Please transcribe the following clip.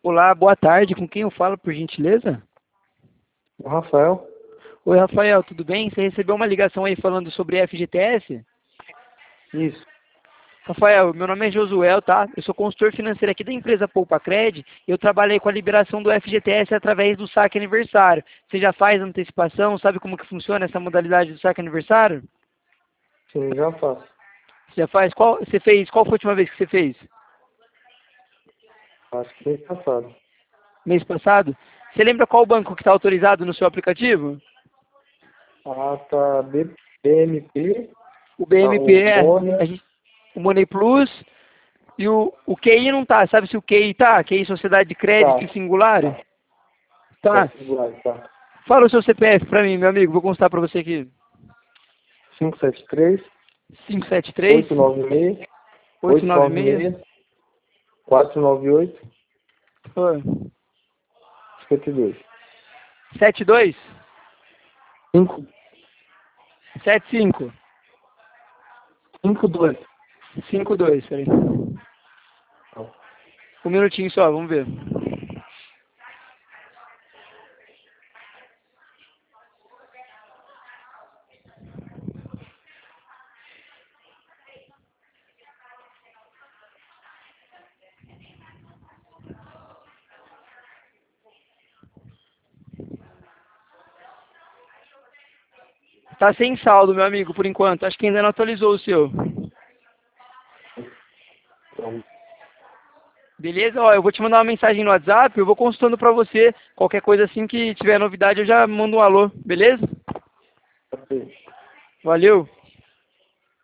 Olá, boa tarde. Com quem eu falo, por gentileza? O Rafael? Oi, Rafael, tudo bem? Você recebeu uma ligação aí falando sobre FGTS? Isso. Rafael, meu nome é Josuel, tá? Eu sou consultor financeiro aqui da empresa Poupacred e eu trabalhei com a liberação do FGTS através do saque aniversário. Você já faz antecipação? Sabe como que funciona essa modalidade do saque aniversário? Sim, já faço. Você já faz? Qual foi a última vez que você fez? Acho que mês passado. Mês passado? Você lembra qual banco que está autorizado no seu aplicativo? Ah, tá. BMP, O tá, BMP, o Bônia. o Money Plus e o QI não tá. Sabe se o QI tá? QI Sociedade de Tá, Crédito Singular? tá Tá. singular, tá. Fala o seu CPF pra mim, meu amigo. Vou constar pra você aqui. 573, 573 896, 896 896, 498, Oi. 52. 72 5, 75 52. 52, peraí. Um minutinho só, vamos ver. Tá sem saldo, meu amigo, por enquanto. Acho que ainda não atualizou o seu. Então, Beleza? Ó, eu vou te mandar uma mensagem no WhatsApp, eu vou consultando pra você. Qualquer coisa assim que tiver novidade, eu já mando um alô, beleza? ok. Valeu!